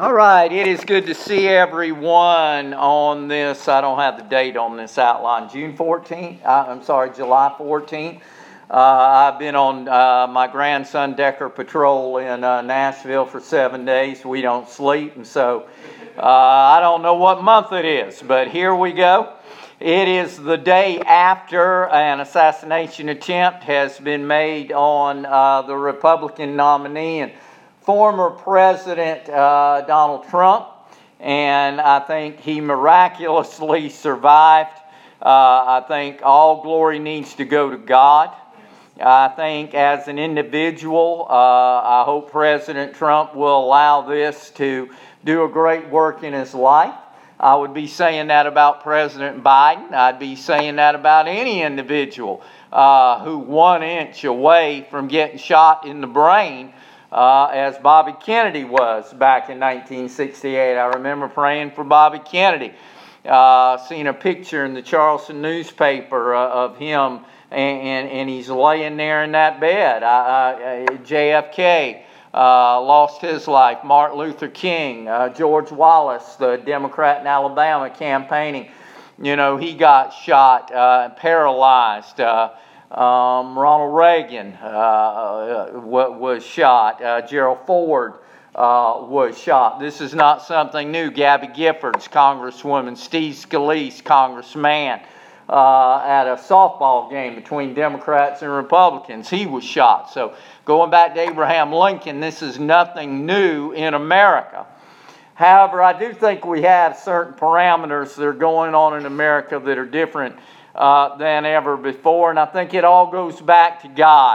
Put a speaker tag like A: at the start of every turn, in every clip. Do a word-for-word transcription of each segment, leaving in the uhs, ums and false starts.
A: All right, it is good to see everyone on this. I don't have the date on this outline. June fourteenth. Uh, I'm sorry, July fourteenth. Uh, I've been on uh, my grandson Decker patrol in uh, Nashville for seven days. We don't sleep, and so uh, I don't know what month it is, but here we go. It is the day after an assassination attempt has been made on uh, the Republican nominee and former President uh, Donald Trump, and I think he miraculously survived. Uh, I think all glory needs to go to God. I think as an individual, uh, I hope President Trump will allow this to do a great work in his life. I would be saying that about President Biden. I'd be saying that about any individual uh, who one inch away from getting shot in the brain, uh, as Bobby Kennedy was back in nineteen sixty-eight. I remember praying for Bobby Kennedy. Uh, seeing a picture in the Charleston newspaper uh, of him, and, and, and he's laying there in that bed. Uh, uh, J F K Uh, lost his life. Martin Luther King, uh, George Wallace, the Democrat in Alabama campaigning, you know, he got shot, uh, paralyzed. Uh, um, Ronald Reagan uh, was shot. Uh, Gerald Ford uh, was shot. This is not something new. Gabby Giffords, Congresswoman. Steve Scalise, Congressman. Uh, at a softball game between Democrats and Republicans, he was shot. So going back to Abraham Lincoln, this is nothing new in America. However, I do think we have certain parameters that are going on in America that are different uh, than ever before, and I think it all goes back to God,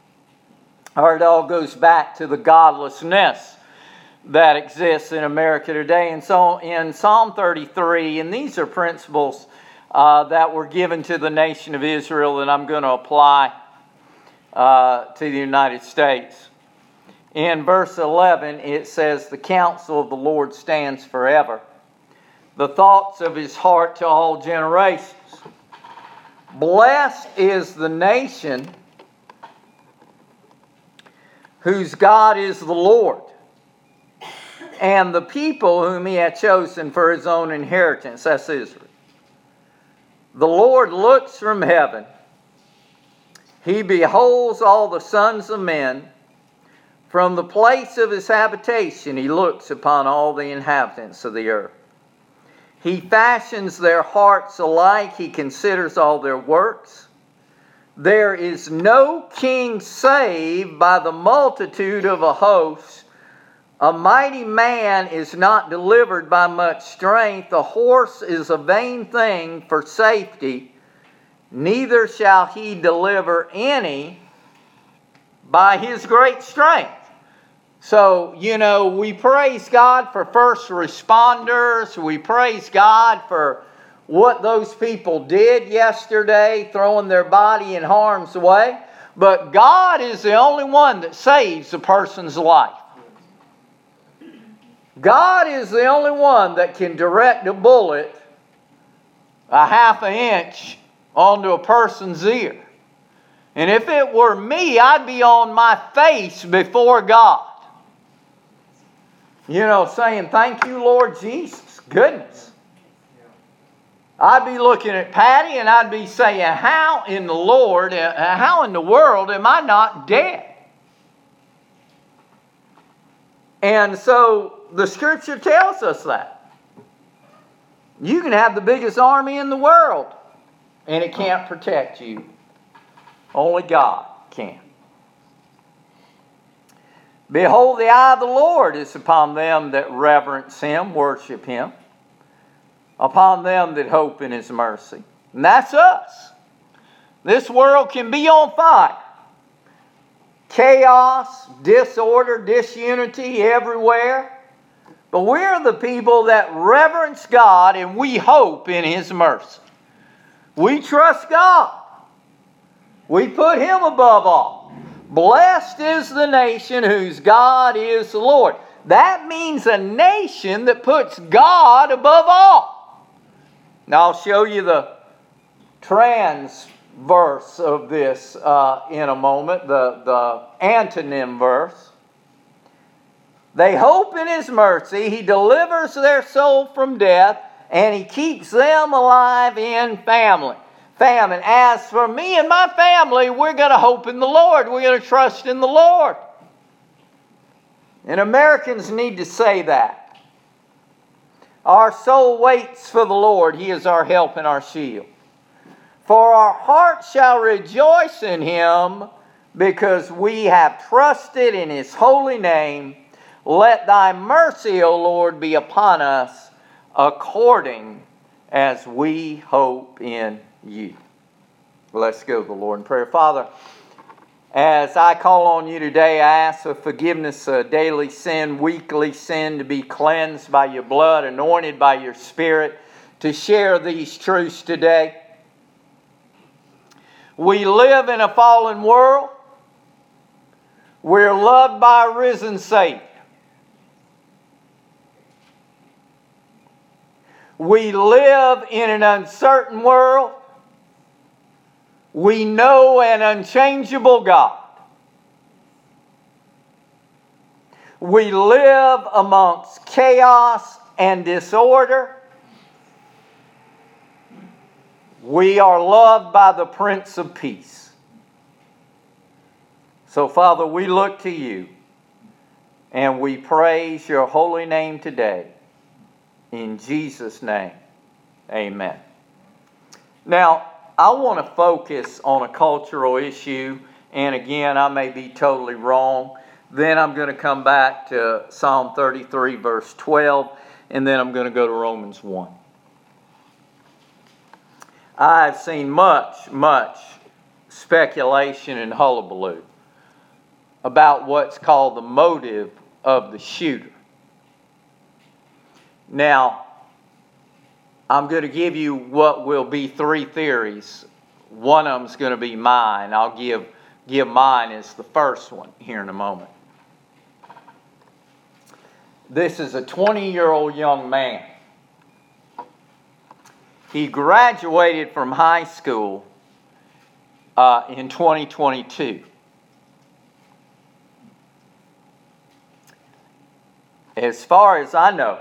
A: or it all goes back to the godlessness that exists in America today. And so in Psalm thirty-three, and these are principles Uh, that were given to the nation of Israel that I'm going to apply uh, to the United States. In verse eleven, it says, "The counsel of the Lord stands forever, the thoughts of his heart to all generations. Blessed is the nation whose God is the Lord, and the people whom he hath chosen for his own inheritance." That's Israel. "The Lord looks from heaven. He beholds all the sons of men. From the place of his habitation he looks upon all the inhabitants of the earth. He fashions their hearts alike. He considers all their works. There is no king saved by the multitude of a host. A mighty man is not delivered by much strength. A horse is a vain thing for safety. Neither shall he deliver any by his great strength." So, you know, we praise God for first responders. We praise God for what those people did yesterday, throwing their body in harm's way. But God is the only one that saves a person's life. God is the only one that can direct a bullet a half an inch onto a person's ear. And if it were me, I'd be on my face before God, you know, saying, "Thank you, Lord Jesus." Goodness. I'd be looking at Patty and I'd be saying, how in the Lord, how in the world am I not dead? And so the scripture tells us that. You can have the biggest army in the world, and it can't protect you. Only God can. "Behold, the eye of the Lord is upon them that reverence him," worship him, "upon them that hope in his mercy." And that's us. This world can be on fire. Chaos, disorder, disunity everywhere. But we're the people that reverence God and we hope in his mercy. We trust God. We put him above all. Blessed is the nation whose God is the Lord. That means a nation that puts God above all. Now I'll show you the transverse of this uh, in a moment, the, the antonym verse. They hope in His mercy. He delivers their soul from death, and He keeps them alive in family. Famine. As for me and my family, we're going to hope in the Lord. We're going to trust in the Lord. And Americans need to say that. Our soul waits for the Lord. He is our help and our shield. For our heart shall rejoice in Him, because we have trusted in His holy name. Let Thy mercy, O Lord, be upon us, according as we hope in You. Let's go to the Lord in prayer. Father, as I call on You today, I ask for forgiveness of daily sin, weekly sin, to be cleansed by Your blood, anointed by Your Spirit, to share these truths today. We live in a fallen world. We're loved by a risen Savior. We live in an uncertain world. We know an unchangeable God. We live amongst chaos and disorder. We are loved by the Prince of Peace. So, Father, we look to You and we praise Your holy name today. In Jesus' name, amen. Now, I want to focus on a cultural issue, and again, I may be totally wrong. Then I'm going to come back to Psalm thirty-three, verse twelve, and then I'm going to go to Romans one. I've seen much, much speculation and hullabaloo about what's called the motive of the shooter. Now, I'm going to give you what will be three theories. One of them is going to be mine. I'll give, give mine as the first one here in a moment. This is a twenty-year-old young man. He graduated from high school uh, in twenty twenty-two. As far as I know,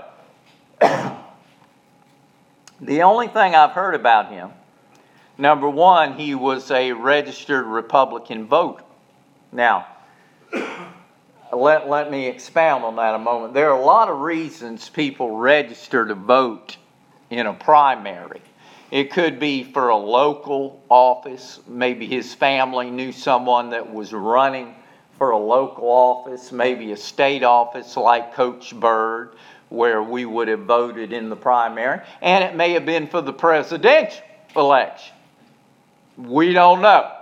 A: the only thing I've heard about him, number one, he was a registered Republican voter. Now, let, let me expound on that a moment. There are a lot of reasons people register to vote in a primary. It could be for a local office. Maybe his family knew someone that was running for a local office, maybe a state office like Coach Byrd, where we would have voted in the primary, and it may have been for the presidential election. We don't know.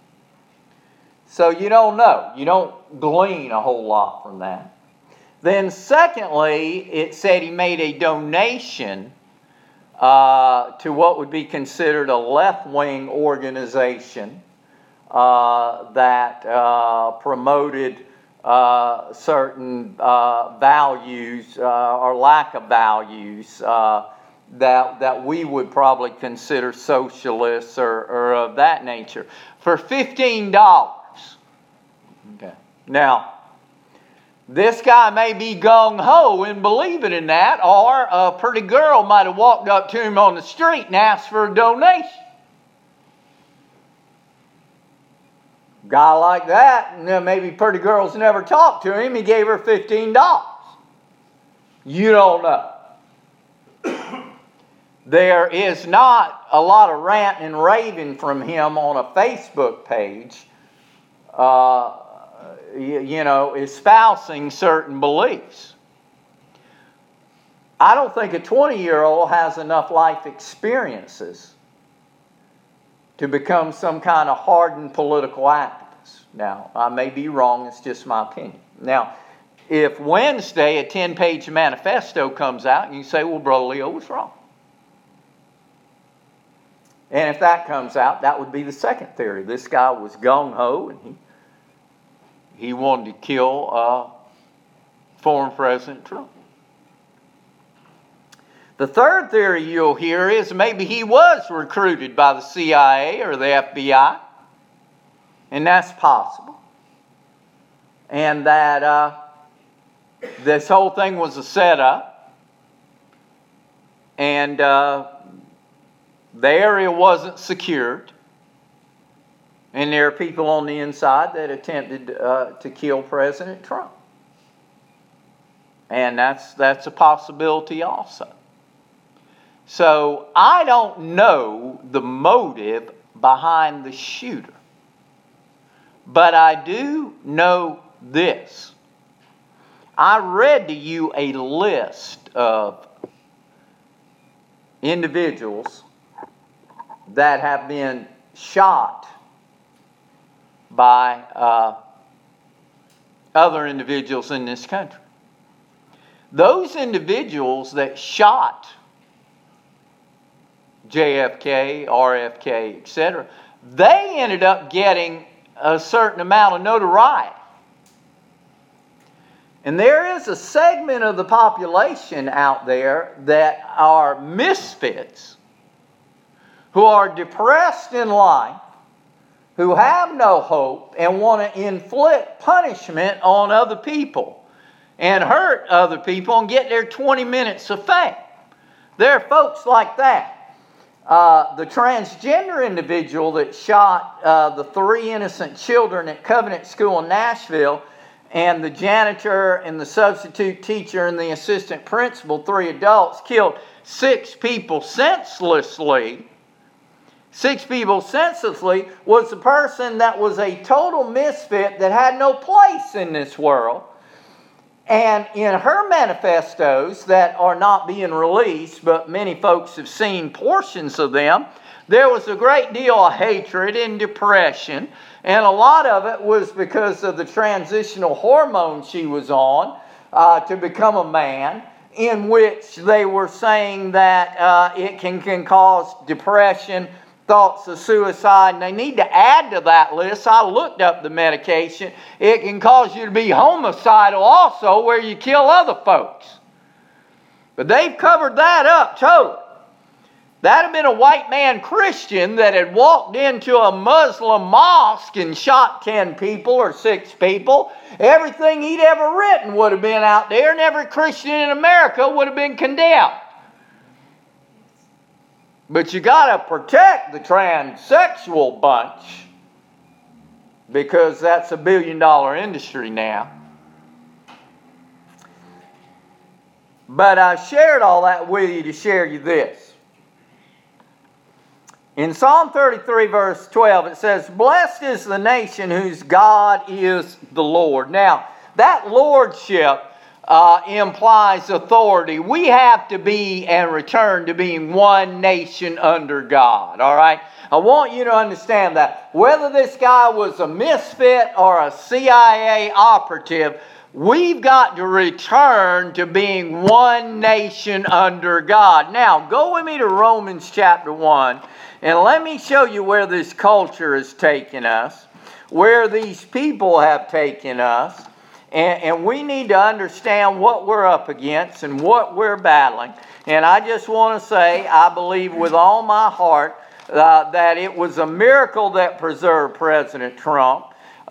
A: So you don't know. You don't glean a whole lot from that. Then secondly, it said he made a donation uh, to what would be considered a left-wing organization uh, that uh, promoted Uh, certain uh, values uh, or lack of values uh, that that we would probably consider socialists or, or of that nature for fifteen dollars. Okay. Now, this guy may be gung-ho in believing in that, or a pretty girl might have walked up to him on the street and asked for a donation. Guy like that, and then maybe pretty girls never talked to him. He gave her fifteen dollars. You don't know. There is not a lot of ranting and raving from him on a Facebook page, uh, you, you know, espousing certain beliefs. I don't think a twenty-year-old has enough life experiences to become some kind of hardened political activist. Now, I may be wrong, it's just my opinion. Now, if Wednesday a ten-page manifesto comes out and you say, well, Brother Leo was wrong. And if that comes out, that would be the second theory. This guy was gung-ho and he, he wanted to kill uh, former President Trump. The third theory you'll hear is maybe he was recruited by the C I A or the F B I. And that's possible. And that uh, this whole thing was a setup, and uh, the area wasn't secured, and there are people on the inside that attempted uh, to kill President Trump. And that's that's a possibility also. So I don't know the motive behind the shooter. But I do know this. I read to you a list of individuals that have been shot by uh, other individuals in this country. Those individuals that shot J F K, R F K, et cetera, they ended up getting a certain amount of notoriety. And there is a segment of the population out there that are misfits, who are depressed in life, who have no hope, and want to inflict punishment on other people and hurt other people and get their twenty minutes of fame. There are folks like that. Uh, the transgender individual that shot uh, the three innocent children at Covenant School in Nashville, and the janitor and the substitute teacher and the assistant principal, three adults, killed six people senselessly. Six people senselessly was a person that was a total misfit that had no place in this world. And in her manifestos that are not being released, but many folks have seen portions of them, there was a great deal of hatred and depression. And a lot of it was because of the transitional hormone she was on uh, to become a man, in which they were saying that uh, it can, can cause depression, thoughts of suicide, and they need to add to that list. I looked up the medication. It can cause you to be homicidal also, where you kill other folks. But they've covered that up totally. That had been a white man Christian that had walked into a Muslim mosque and shot ten people or six people. Everything he'd ever written would have been out there, and every Christian in America would have been condemned. But you got to protect the transsexual bunch, because that's a billion dollar industry now. But I shared all that with you to share you this. In Psalm thirty-three verse twelve it says, "Blessed is the nation whose God is the Lord." Now, that lordship Uh, implies authority. We have to be and return to being one nation under God. All right? I want you to understand that. Whether this guy was a misfit or a C I A operative, we've got to return to being one nation under God. Now, go with me to Romans chapter one, and let me show you where this culture has taken us, where these people have taken us. And, and we need to understand what we're up against and what we're battling. And I just want to say, I believe with all my heart uh, that it was a miracle that preserved President Trump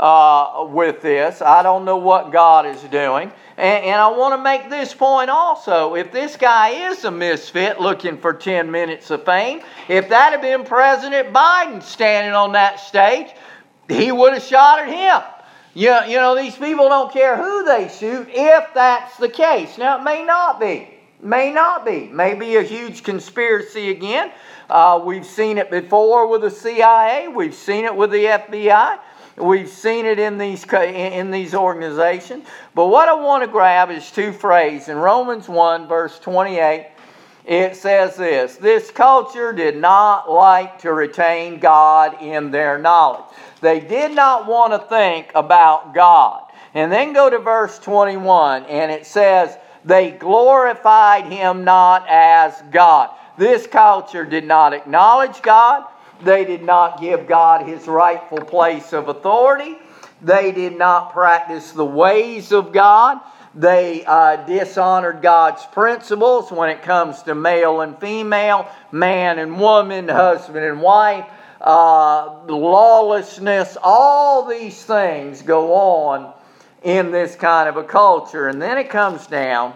A: uh, with this. I don't know what God is doing. And, and I want to make this point also. If this guy is a misfit looking for ten minutes of fame, if that had been President Biden standing on that stage, he would have shot at him. You know, you know, these people don't care who they shoot if that's the case. Now, it may not be. May not be. May be a huge conspiracy again. Uh, we've seen it before with the C I A. We've seen it with the F B I. We've seen it in these, in these organizations. But what I want to grab is two phrases. In Romans one, verse twenty-eight, it says this: "This culture did not like to retain God in their knowledge." They did not want to think about God. And then go to verse twenty-one, and it says, "They glorified Him not as God." This culture did not acknowledge God. They did not give God His rightful place of authority. They did not practice the ways of God. They uh, dishonored God's principles when it comes to male and female, man and woman, husband and wife. Uh, lawlessness, all these things go on in this kind of a culture. And then it comes down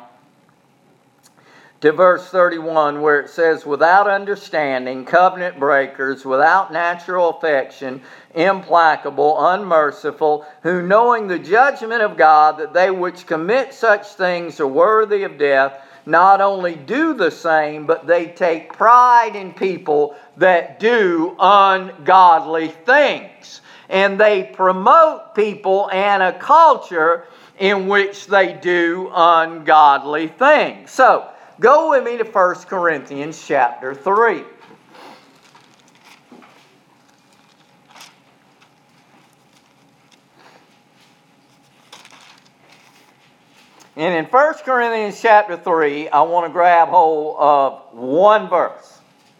A: to verse thirty-one, where it says, without understanding, covenant breakers, without natural affection, implacable, unmerciful, who knowing the judgment of God, that they which commit such things are worthy of death, not only do the same, but they take pride in people that do ungodly things. And they promote people and a culture in which they do ungodly things. So, go with me to First Corinthians chapter three. And in First Corinthians chapter three, I want to grab hold of one verse.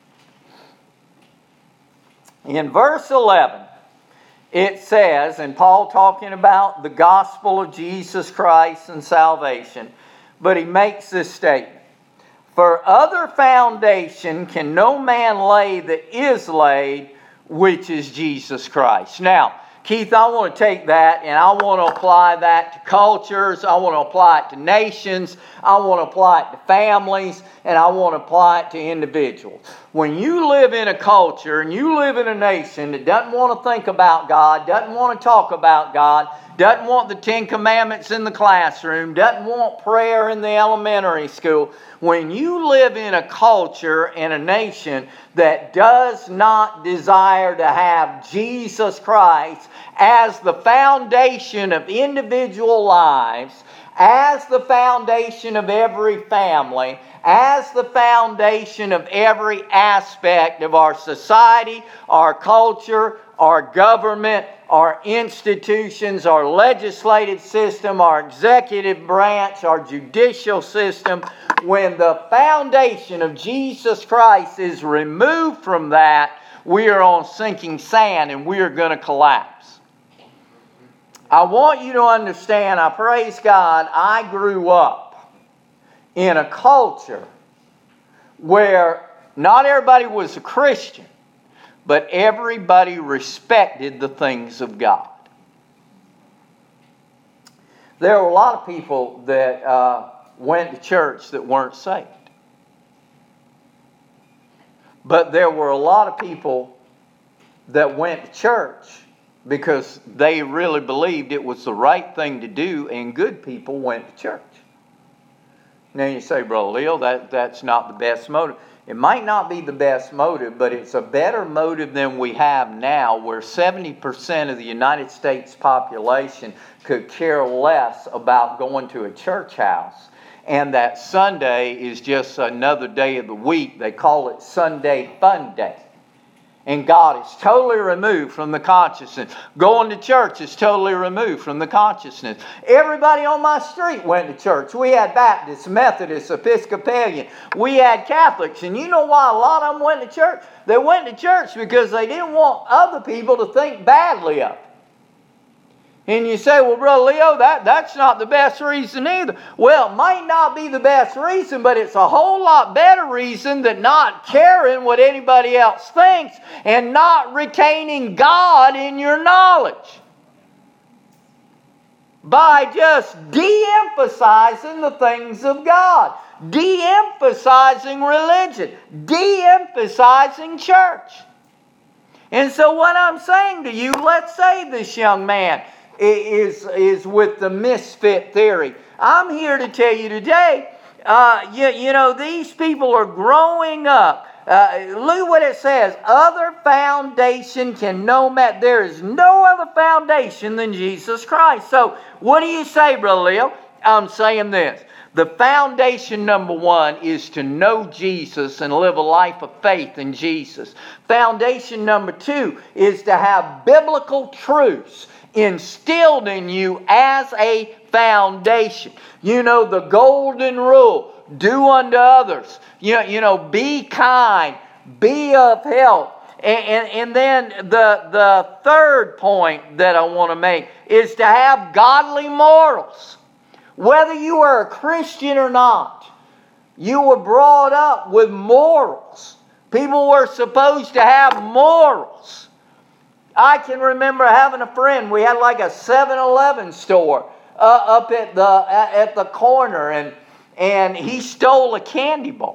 A: In verse eleven, it says, and Paul talking about the gospel of Jesus Christ and salvation, but he makes this statement. For other foundation can no man lay that is laid, which is Jesus Christ. Now, Keith, I want to take that and I want to apply that to cultures. I want to apply it to nations. I want to apply it to families. And I want to apply it to individuals. When you live in a culture and you live in a nation that doesn't want to think about God, doesn't want to talk about God, doesn't want the Ten Commandments in the classroom, doesn't want prayer in the elementary school, when you live in a culture and a nation that does not desire to have Jesus Christ as the foundation of individual lives, as the foundation of every family, as the foundation of every aspect of our society, our culture, our government, our institutions, our legislative system, our executive branch, our judicial system, when the foundation of Jesus Christ is removed from that, we are on sinking sand and we are going to collapse. I want you to understand, I praise God, I grew up in a culture where not everybody was a Christian, but everybody respected the things of God. There were a lot of people that uh, went to church that weren't saved. But there were a lot of people that went to church because they really believed it was the right thing to do, and good people went to church. Now you say, Brother Leo, that, that's not the best motive. It might not be the best motive, but it's a better motive than we have now, where seventy percent of the United States population could care less about going to a church house. And that Sunday is just another day of the week. They call it Sunday Fun Day. And God is totally removed from the consciousness. Going to church is totally removed from the consciousness. Everybody on my street went to church. We had Baptists, Methodists, Episcopalian. We had Catholics. And you know why a lot of them went to church? They went to church because they didn't want other people to think badly of them. And you say, well, Brother Leo, that, that's not the best reason either. Well, it might not be the best reason, but it's a whole lot better reason than not caring what anybody else thinks and not retaining God in your knowledge. By just de-emphasizing the things of God, de-emphasizing religion, de-emphasizing church. And so what I'm saying to you, let's say this young man is, is with the misfit theory. I'm here to tell you today, uh, you, you know, these people are growing up. Uh, look what it says. Other foundation can no man. There is no other foundation than Jesus Christ. So what do you say, Brother Leo? I'm saying this. The foundation number one is to know Jesus and live a life of faith in Jesus. Foundation number two is to have biblical truths instilled in you as a foundation. You know, the golden rule, do unto others. You know, you know be kind, be of help. And, and, and then the, the third point that I want to make is to have godly morals. Whether you are a Christian or not, you were brought up with morals. People were supposed to have morals. I can remember having a friend. We had like a seven eleven store uh, up at the at the corner, and and he stole a candy bar.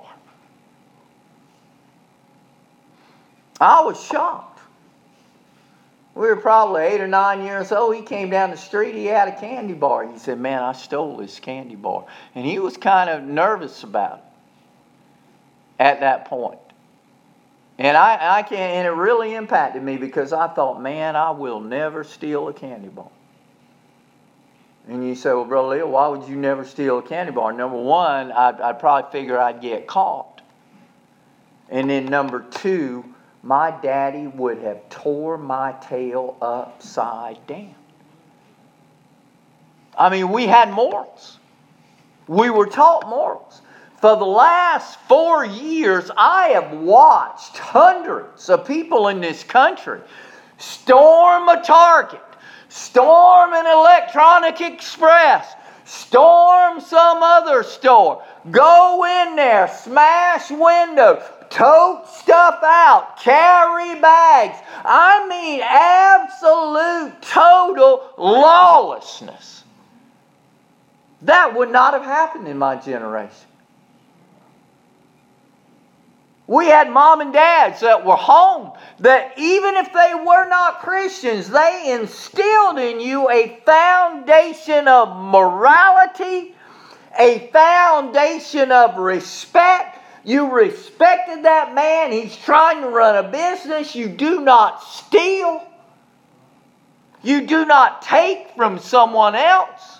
A: I was shocked. We were probably eight or nine years old. He came down the street. He had a candy bar. He said, "Man, I stole this candy bar," and he was kind of nervous about it at that point. And I, I can't, and it really impacted me because I thought, man, I will never steal a candy bar. And you say, well, Brother Leo, why would you never steal a candy bar? Number one, I'd, I'd probably figure I'd get caught. And then number two, my daddy would have tore my tail upside down. I mean, we had morals. We were taught morals. For the last four years, I have watched hundreds of people in this country storm a Target, storm an Electronic Express, storm some other store, go in there, smash windows, tote stuff out, carry bags. I mean, absolute, total lawlessness. That would not have happened in my generation. We had mom and dads that were home that even if they were not Christians, they instilled in you a foundation of morality, a foundation of respect. You respected that man. He's trying to run a business. You do not steal. You do not take from someone else.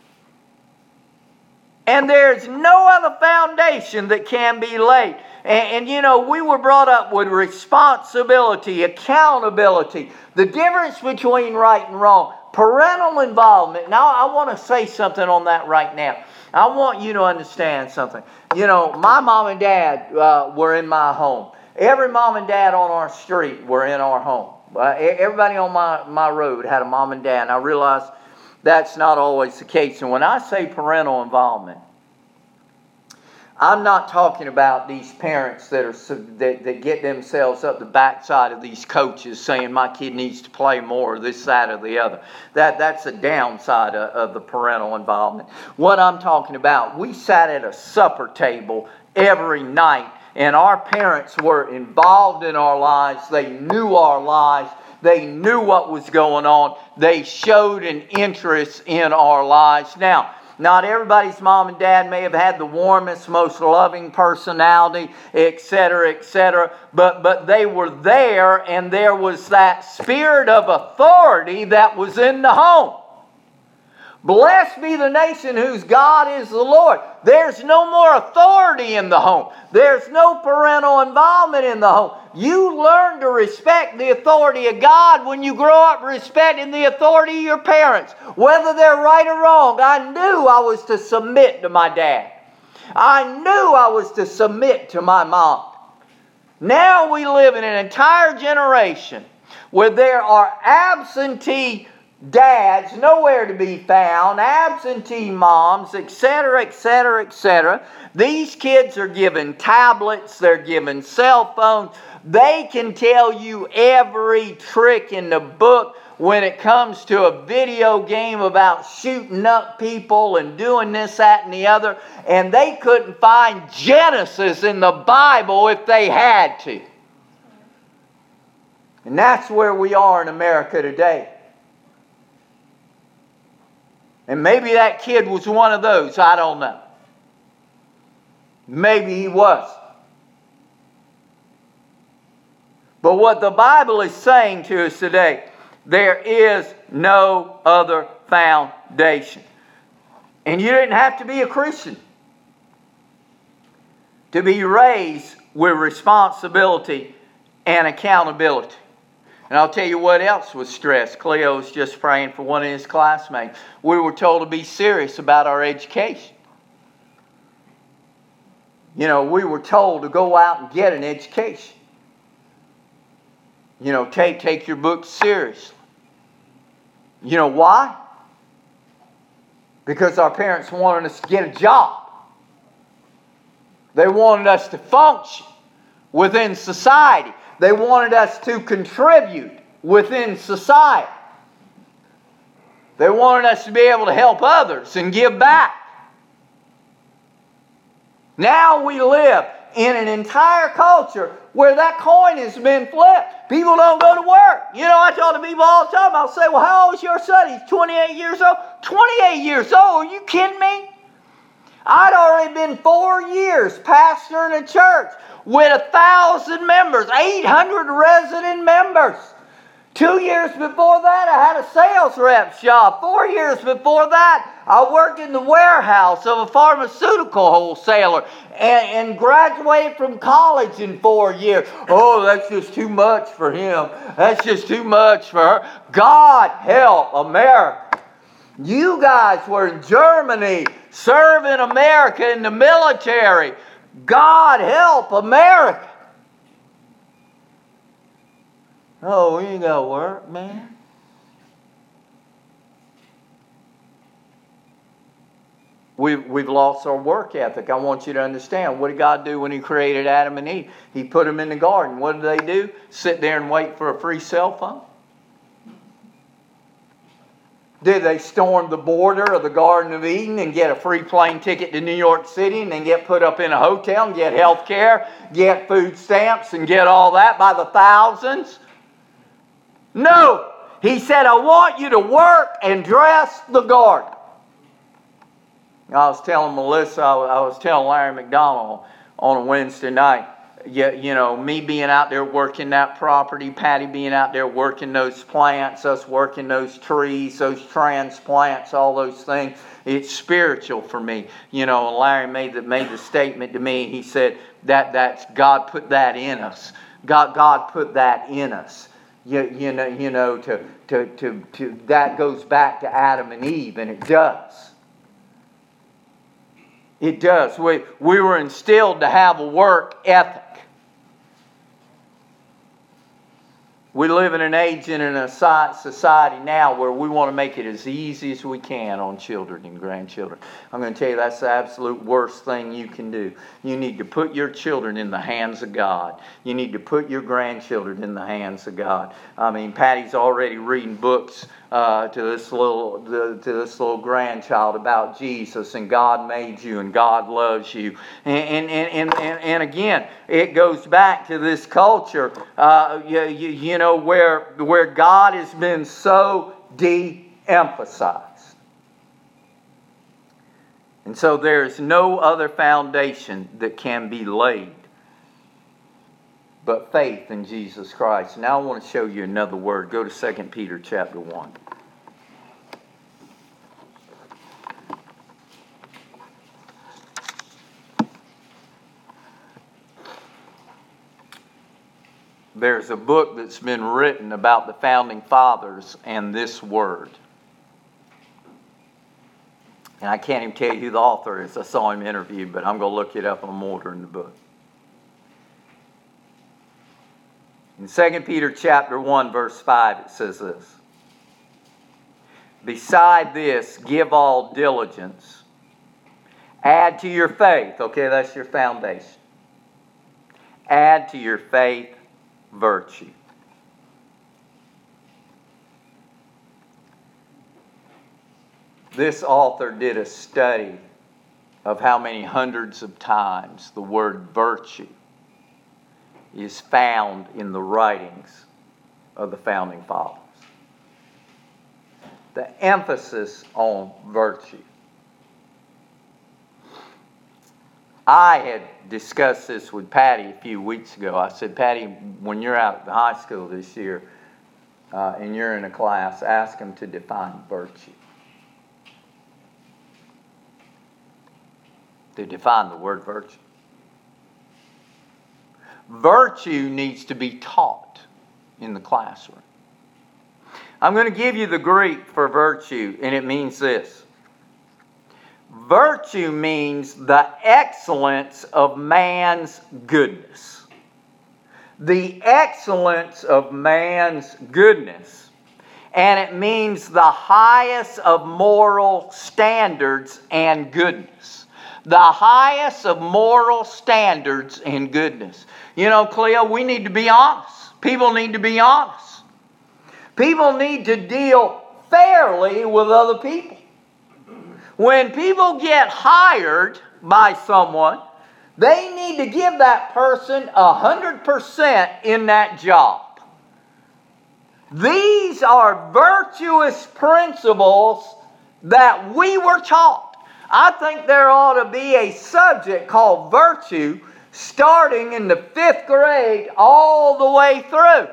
A: And there's no other foundation that can be laid. And, and, you know, we were brought up with responsibility, accountability, the difference between right and wrong, parental involvement. Now, I want to say something on that right now. I want you to understand something. You know, my mom and dad uh, were in my home. Every mom and dad on our street were in our home. Uh, everybody on my, my road had a mom and dad. And I realized that's not always the case. And when I say parental involvement, I'm not talking about these parents that are that, that get themselves up the backside of these coaches saying my kid needs to play more, this, that, or the other. That, that's the downside of, of the parental involvement. What I'm talking about, we sat at a supper table every night, and our parents were involved in our lives. They knew our lives. They knew what was going on. They showed an interest in our lives. Now, not everybody's mom and dad may have had the warmest, most loving personality, et cetera, et cetera. But, but they were there, and there was that spirit of authority that was in the home. Blessed be the nation whose God is the Lord. There's no more authority in the home. There's no parental involvement in the home. You learn to respect the authority of God when you grow up respecting the authority of your parents. Whether they're right or wrong, I knew I was to submit to my dad. I knew I was to submit to my mom. Now we live in an entire generation where there are absentee dads nowhere to be found, absentee moms, et cetera, et cetera, et cetera. These kids are given tablets, they're given cell phones. They can tell you every trick in the book when it comes to a video game about shooting up people and doing this, that, and the other. And they couldn't find Genesis in the Bible if they had to. And that's where we are in America today. And maybe that kid was one of those. I don't know. Maybe he was. But what the Bible is saying to us today, there is no other foundation. And you didn't have to be a Christian to be raised with responsibility and accountability. And I'll tell you what else was stressed. Cleo was just praying for one of his classmates. We were told to be serious about our education. You know, we were told to go out and get an education. You know, take, take your books seriously. You know why? Because our parents wanted us to get a job. They wanted us to function within society. They wanted us to contribute within society. They wanted us to be able to help others and give back. Now we live in an entire culture where that coin has been flipped. People don't go to work. You know, I talk to people all the time. I'll say, well, how old is your son? He's twenty-eight years old. twenty-eight years old? Are you kidding me? I'd already been four years pastoring a church with a thousand members, eight hundred resident members. Two years before that, I had a sales rep shop. Four years before that, I worked in the warehouse of a pharmaceutical wholesaler and, and graduated from college in four years. Oh, that's just too much for him. That's just too much for her. God help America. You guys were in Germany serving America in the military. God help America. Oh, we ain't got to work, man. We've, we've lost our work ethic. I want you to understand. What did God do when He created Adam and Eve? He put them in the garden. What did they do? Sit there and wait for a free cell phone? Did they storm the border of the Garden of Eden and get a free plane ticket to New York City and then get put up in a hotel and get health care, get food stamps and get all that by the thousands? No. He said, I want you to work and dress the garden. I was telling Melissa, I was telling Larry McDonald on a Wednesday night, you, you know, me being out there working that property, Patty being out there working those plants, us working those trees, those transplants, all those things. It's spiritual for me. You know, and Larry made the, made the statement to me. He said that that's God put that in us. God, God put that in us. You, you know, you know to, to, to, to, that goes back to Adam and Eve, and it does. It does. We, we were instilled to have a work ethic. We live in an age and in a society now where we want to make it as easy as we can on children and grandchildren. I'm going to tell you that's the absolute worst thing you can do. You need to put your children in the hands of God. You need to put your grandchildren in the hands of God. I mean, Patty's already reading books uh, to this little the, to this little grandchild about Jesus and God made you and God loves you. And and and and, and again, it goes back to this culture. Uh, you, you, you know. Where, where God has been so de-emphasized. And so there is no other foundation that can be laid but faith in Jesus Christ. Now I want to show you another word. Go to Second Peter chapter one. There's a book that's been written about the founding fathers and this word. And I can't even tell you who the author is. I saw him interviewed, but I'm going to look it up on more in the book. In Second Peter chapter one, verse five, it says this. Beside this, give all diligence. Add to your faith. Okay, that's your foundation. Add to your faith virtue. This author did a study of how many hundreds of times the word virtue is found in the writings of the founding fathers. The emphasis on virtue. I had discussed this with Patty a few weeks ago. I said, Patty, when you're out at the high school this year uh, and you're in a class, ask them to define virtue. To define the word virtue. Virtue needs to be taught in the classroom. I'm going to give you the Greek for virtue, and it means this. Virtue means the excellence of man's goodness. The excellence of man's goodness. And it means the highest of moral standards and goodness. The highest of moral standards and goodness. You know, Cleo, we need to be honest. People need to be honest. People need to deal fairly with other people. When people get hired by someone, they need to give that person one hundred percent in that job. These are virtuous principles that we were taught. I think there ought to be a subject called virtue starting in the fifth grade all the way through.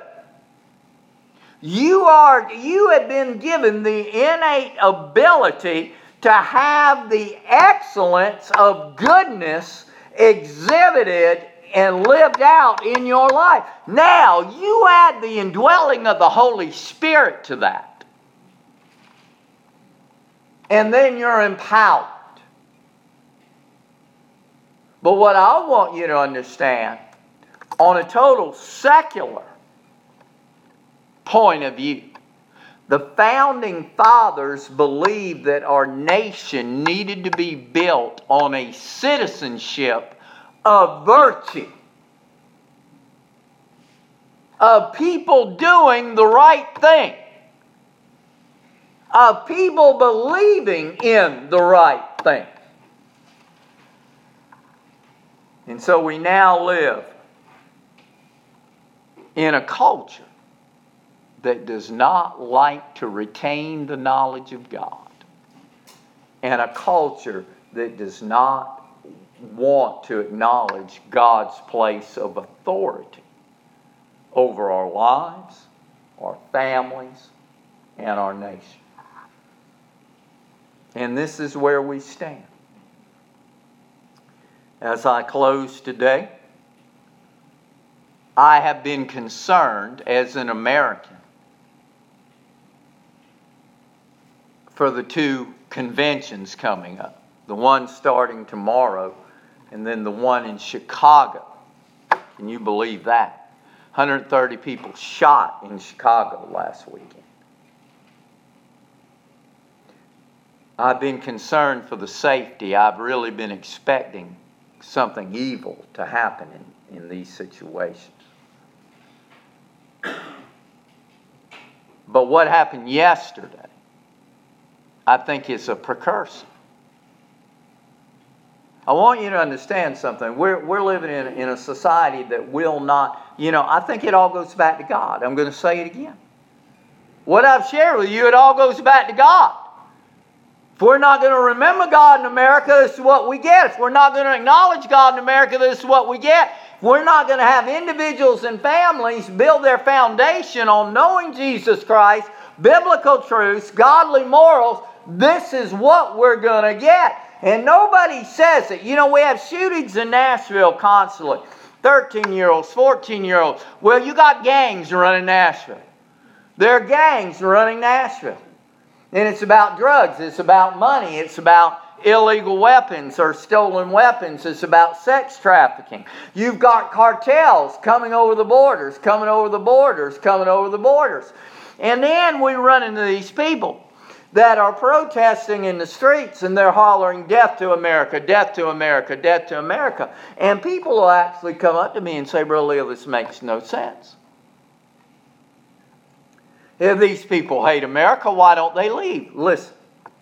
A: You are, you have been given the innate ability to have the excellence of goodness exhibited and lived out in your life. Now, you add the indwelling of the Holy Spirit to that. And then you're empowered. But what I want you to understand, on a total secular point of view, the founding fathers believed that our nation needed to be built on a citizenship of virtue, of people doing the right thing, of people believing in the right thing. And so we now live in a culture that does not like to retain the knowledge of God, and a culture that does not want to acknowledge God's place of authority over our lives, our families, and our nation. And this is where we stand. As I close today, I have been concerned as an American for the two conventions coming up. The one starting tomorrow and then the one in Chicago. Can you believe that? one hundred thirty people shot in Chicago last weekend. I've been concerned for the safety. I've really been expecting something evil to happen in, in these situations. But what happened yesterday, I think, is a precursor. I want you to understand something. We're, we're living in, in a society that will not, you know, I think it all goes back to God. I'm going to say it again. What I've shared with you, it all goes back to God. If we're not going to remember God in America, this is what we get. If we're not going to acknowledge God in America, this is what we get. If we're not going to have individuals and families build their foundation on knowing Jesus Christ, biblical truths, godly morals, this is what we're going to get. And nobody says it. You know, we have shootings in Nashville constantly. thirteen-year-olds, fourteen-year-olds. Well, you got gangs running Nashville. There are gangs running Nashville. And it's about drugs. It's about money. It's about illegal weapons or stolen weapons. It's about sex trafficking. You've got cartels coming over the borders, coming over the borders, coming over the borders. And then we run into these people that are protesting in the streets and they're hollering, death to America, death to America, death to America. And people will actually come up to me and say, Brother Leo, this makes no sense. If these people hate America, why don't they leave? Listen.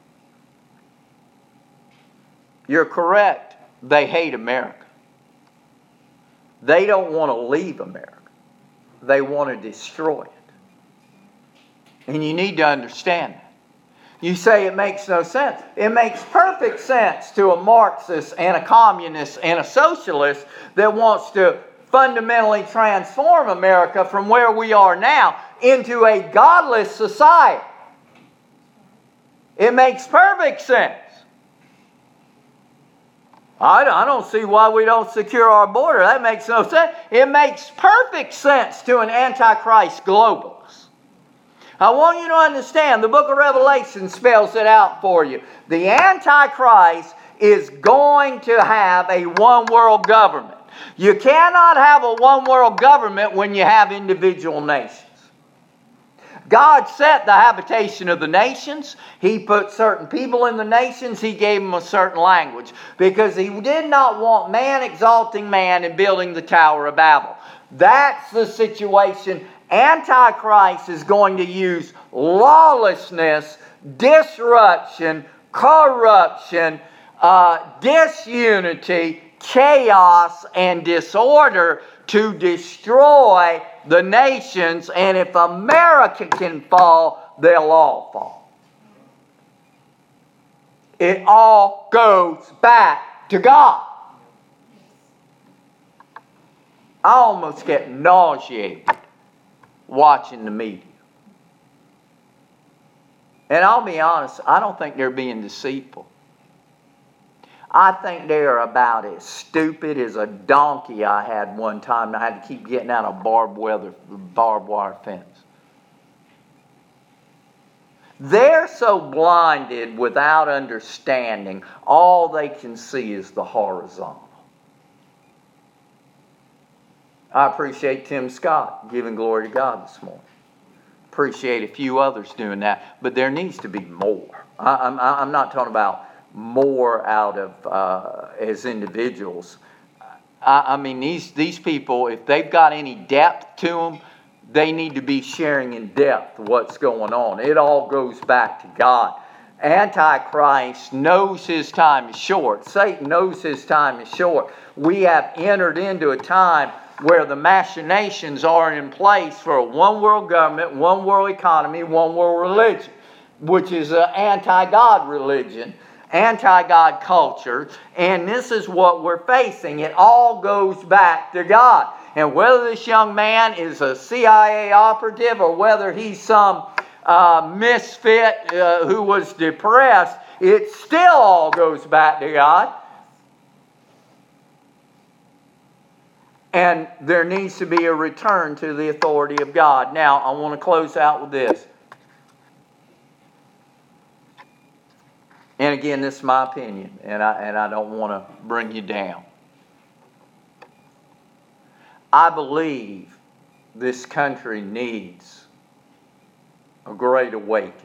A: You're correct. They hate America. They don't want to leave America. They want to destroy it. And you need to understand that. You say it makes no sense. It makes perfect sense to a Marxist and a communist and a socialist that wants to fundamentally transform America from where we are now into a godless society. It makes perfect sense. I don't see why we don't secure our border. That makes no sense. It makes perfect sense to an antichrist globalist. I want you to understand, the book of Revelation spells it out for you. The Antichrist is going to have a one-world government. You cannot have a one-world government when you have individual nations. God set the habitation of the nations. He put certain people in the nations. He gave them a certain language. Because He did not want man exalting man and building the Tower of Babel. That's the situation Antichrist is going to use lawlessness, disruption, corruption, uh, disunity, chaos, and disorder to destroy the nations. And if America can fall, they'll all fall. It all goes back to God. I almost get nauseated watching the media. And I'll be honest, I don't think they're being deceitful. I think they are about as stupid as a donkey I had one time. And I had to keep getting out of barbed wire, barbed wire fence. They're so blinded without understanding, all they can see is the horizontal. I appreciate Tim Scott giving glory to God this morning. Appreciate a few others doing that. But there needs to be more. I, I'm, I'm not talking about more out of uh, as individuals. I, I mean, these, these people, if they've got any depth to them, they need to be sharing in depth what's going on. It all goes back to God. Antichrist knows his time is short. Satan knows his time is short. We have entered into a time where the machinations are in place for a one world government, one world economy, one world religion, which is an anti-God religion, anti-God culture, and this is what we're facing. It all goes back to God. And whether this young man is a C I A operative or whether he's some uh, misfit uh, who was depressed, it still all goes back to God. And there needs to be a return to the authority of God. Now, I want to close out with this. And again, this is my opinion, and I, and I don't want to bring you down. I believe this country needs a great awakening.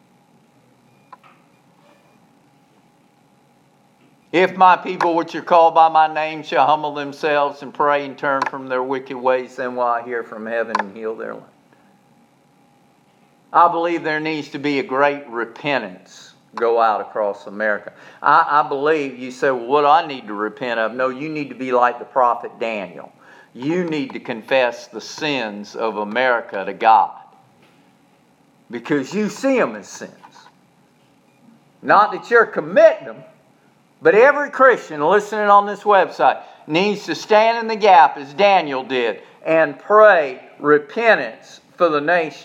A: If my people which are called by my name shall humble themselves and pray and turn from their wicked ways, then will I hear from heaven and heal their land. I believe there needs to be a great repentance go out across America. I, I believe, you say, well, what do I need to repent of? No, you need to be like the prophet Daniel. You need to confess the sins of America to God. Because you see them as sins. Not that you're committing them, but every Christian listening on this website needs to stand in the gap as Daniel did and pray repentance for the nation.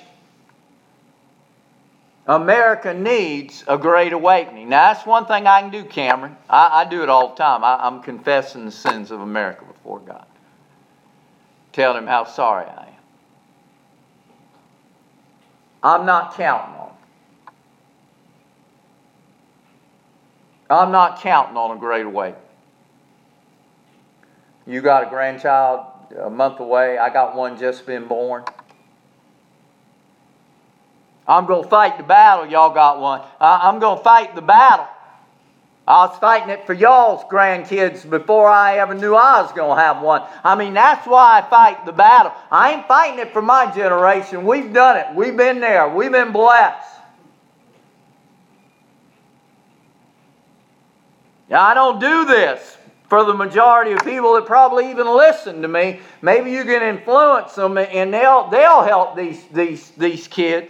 A: America needs a great awakening. Now, that's one thing I can do, Cameron. I, I do it all the time. I, I'm confessing the sins of America before God. Tell him how sorry I am. I'm not counting on it. I'm not counting on a great awakening. You got a grandchild a month away. I got one just been born. I'm going to fight the battle. Y'all got one. I'm going to fight the battle. I was fighting it for y'all's grandkids before I ever knew I was going to have one. I mean, that's why I fight the battle. I ain't fighting it for my generation. We've done it. We've been there. We've been blessed. Now, I don't do this for the majority of people that probably even listen to me. Maybe you can influence them and they'll, they'll help these, these, these kids.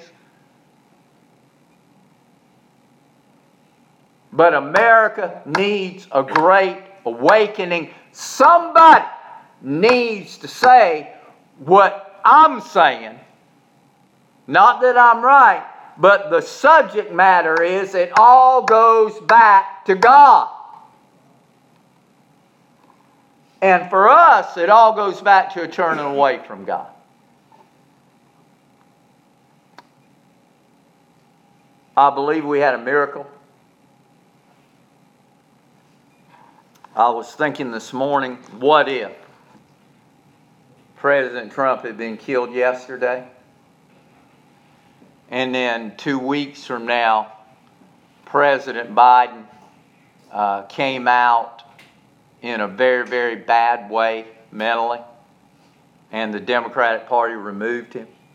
A: But America needs a great awakening. Somebody needs to say what I'm saying. Not that I'm right, but the subject matter is it all goes back to God. And for us, it all goes back to turning away from God. I believe we had a miracle. I was thinking this morning, what if President Trump had been killed yesterday? And then two weeks from now, President Biden uh, came out in a very, very bad way mentally, and the Democratic Party removed him.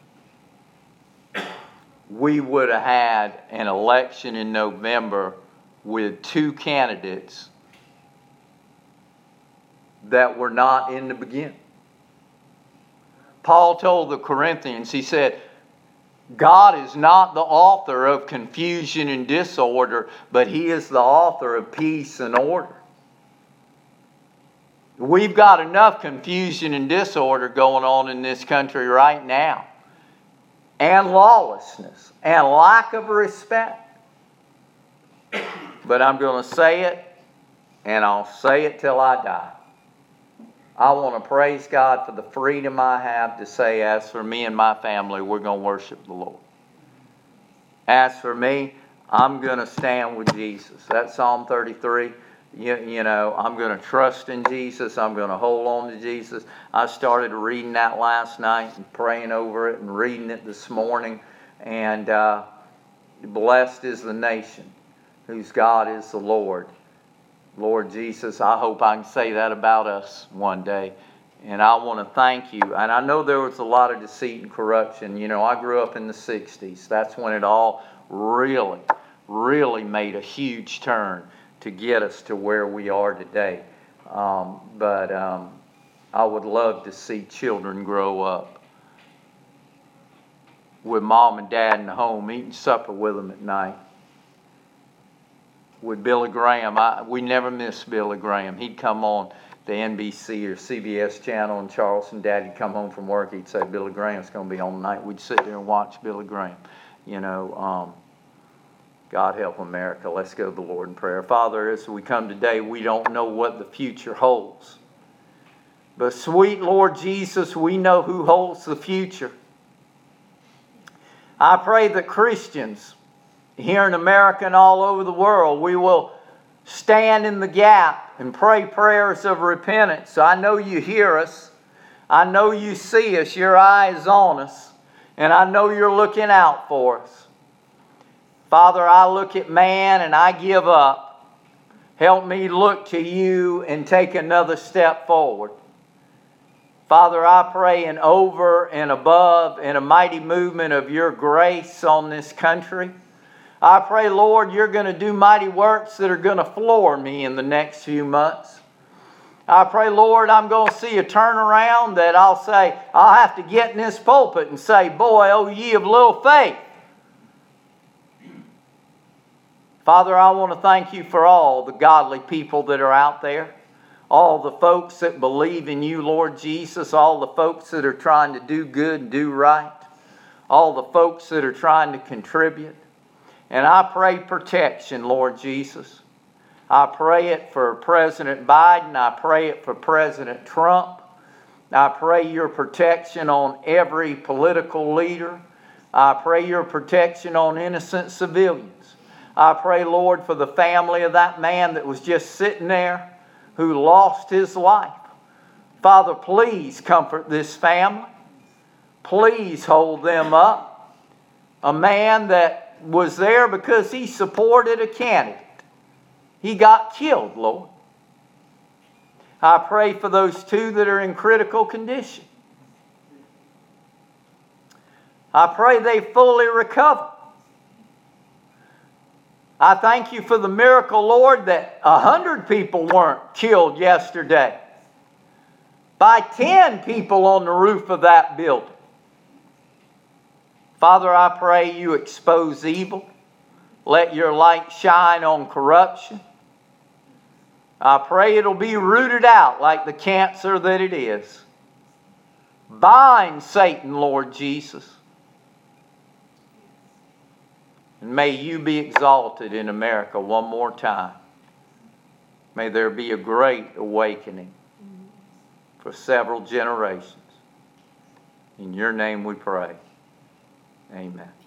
A: we would have had an election in November with two candidates that were not in the beginning. Paul told the Corinthians, he said, God is not the author of confusion and disorder, but He is the author of peace and order. We've got enough confusion and disorder going on in this country right now, and lawlessness, and lack of respect. But I'm going to say it, and I'll say it till I die. I want to praise God for the freedom I have to say, as for me and my family, we're going to worship the Lord. As for me, I'm going to stand with Jesus. That's Psalm thirty-three. You, you know, I'm going to trust in Jesus. I'm going to hold on to Jesus. I started reading that last night and praying over it and reading it this morning. And uh, blessed is the nation whose God is the Lord. Lord Jesus, I hope I can say that about us one day. And I want to thank you. And I know there was a lot of deceit and corruption. You know, I grew up in the sixties. That's when it all really, really made a huge turn to get us to where we are today. Um, but um, I would love to see children grow up with mom and dad in the home, eating supper with them at night. With Billy Graham, I, we never missed Billy Graham. He'd come on the N B C or C B S channel in Charleston. Dad'd come home from work. He'd say, Billy Graham's going to be on tonight. We'd sit there and watch Billy Graham. You know, um, God help America. Let's go to the Lord in prayer. Father, as we come today, we don't know what the future holds. But sweet Lord Jesus, we know who holds the future. I pray that Christians here in America and all over the world, we will stand in the gap and pray prayers of repentance. I know you hear us. I know you see us. Your eye is on us. And I know you're looking out for us. Father, I look at man and I give up. Help me look to you and take another step forward. Father, I pray and over and above in a mighty movement of your grace on this country. I pray, Lord, you're going to do mighty works that are going to floor me in the next few months. I pray, Lord, I'm going to see a turnaround that I'll say, I'll have to get in this pulpit and say, boy, oh ye of little faith. Father, I want to thank you for all the godly people that are out there. All the folks that believe in you, Lord Jesus. All the folks that are trying to do good and do right. All the folks that are trying to contribute. And I pray protection, Lord Jesus. I pray it for President Biden. I pray it for President Trump. I pray your protection on every political leader. I pray your protection on innocent civilians. I pray, Lord, for the family of that man that was just sitting there who lost his life. Father, please comfort this family. Please hold them up. A man that was there because he supported a candidate. He got killed, Lord. I pray for those two that are in critical condition. I pray they fully recover. I thank you for the miracle, Lord, that a hundred people weren't killed yesterday by ten people on the roof of that building. Father, I pray you expose evil. Let your light shine on corruption. I pray it'll be rooted out like the cancer that it is. Bind Satan, Lord Jesus. And may you be exalted in America one more time. May there be a great awakening for several generations. In your name we pray. Amen.